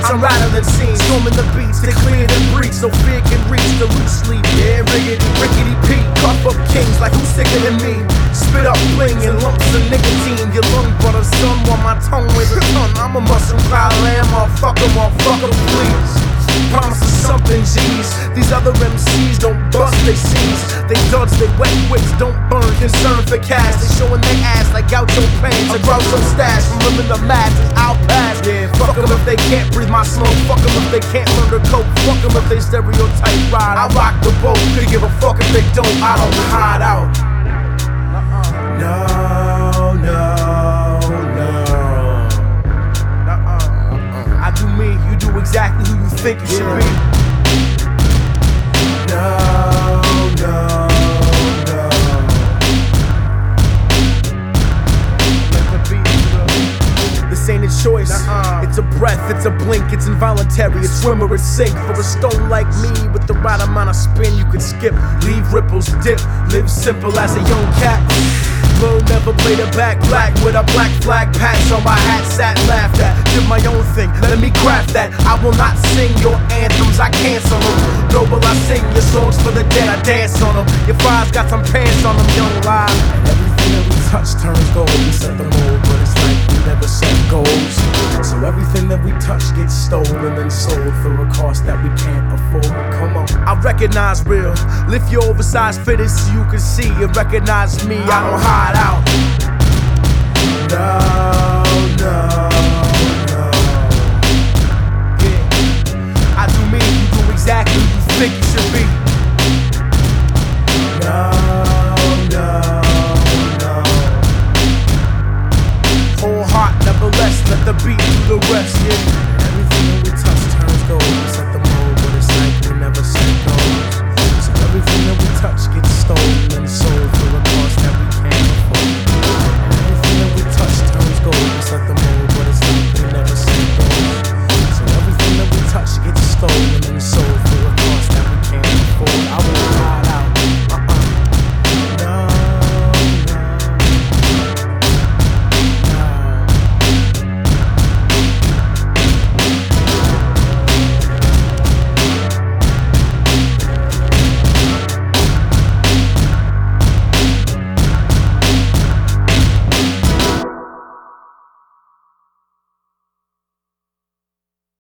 I'm rattling scenes, storming the beats to clear the breach, so fear can reach the loose sleep. Yeah, rickety Pete, cough up kings like who's sicker than me? Spit up bling and lumps of nicotine. Your lung butter, son, while my tongue weighs a ton. I'm a muscle cloud lamb, motherfucker, please. Promise us something, G's. These other MCs don't bust, they seize. They duds, they wet wicks, don't burn. Concerned for cash, they showing their ass like Gaucho Pains. A Groucho stash from living the masses, I'll pass. Yeah, fuck them if they can't breathe my smoke. Fuck them if they can't learn to cope. Fuck them if they stereotype ride. I rock the boat, could give a fuck if they don't. I don't hide out. No, I do me, you do exactly who you think you should be. No. Let the beat flow. This ain't a choice, it's a breath, it's a blink, it's involuntary, it's swim or it's sink. For a stone like me, with the right amount of spin, you could skip, leave ripples, dip, live simple as a young cat. Will never play the back black with a black flag patch on my hat, sat laughed at. Did my own thing, let me craft that. I will not sing your anthems, I cancel them. Nor will I sing your songs for the dead, I dance on them. Your fives got some pants on them, young live. And everything that we touch turns gold. We set the mold, but it's like we never set goals. So everything that we touch gets stolen and sold for a cost that we can't afford. Come on. I recognize real. Lift your oversized fitted so you can see and recognize me. I don't hide out. No. Yeah. I do me, you do exactly what you think you should.